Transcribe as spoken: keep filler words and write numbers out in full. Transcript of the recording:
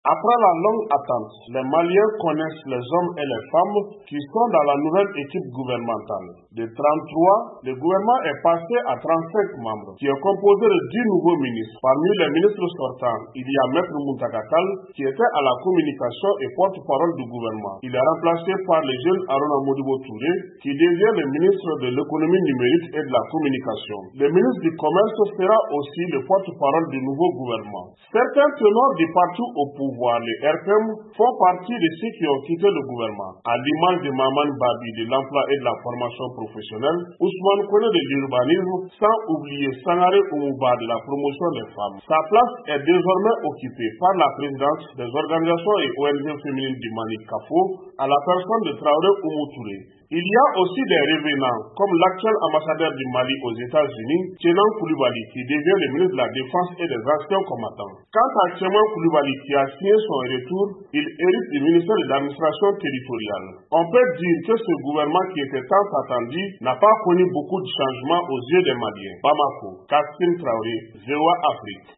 Après la longue attente, les Maliens connaissent les hommes et les femmes qui sont dans la nouvelle équipe gouvernementale. De trente-trois, le gouvernement est passé à trente-cinq membres, qui est composé de dix nouveaux ministres. Parmi les ministres sortants, il y a Maître Muntaka Tall, qui était à la communication et porte-parole du gouvernement. Il est remplacé par le jeune Arona Modibo Touré, qui devient le ministre de l'économie numérique et de la communication. Le ministre du commerce sera aussi le porte-parole du nouveau gouvernement. Certains tenors du parti au pouvoir, les R P M, font partie de ceux qui ont quitté le gouvernement. À l'image de Maman Babi de l'emploi et de la formation professionnelle, Ousmane Kone de l'urbanisme, sans oublier Sangaré Oumouba de la promotion des femmes. Sa place est désormais occupée par la présidente des organisations et O N G féminines du Mali, CAFO, à la personne de Traoré Oumou Touré. Il y a aussi des revenants, comme l'actuel ambassadeur du Mali aux États-Unis, Tchenan Koulibaly, qui devient le ministre de la Défense et des Anciens combattants. Quant à Tchenan Koulibaly, qui a signé son retour, il hérite du ministère de l'administration territoriale. On peut dire que ce gouvernement qui était tant attendu n'a pas connu beaucoup de changements aux yeux des Maliens. Bamako, Kassim Traoré, VOA Afrique.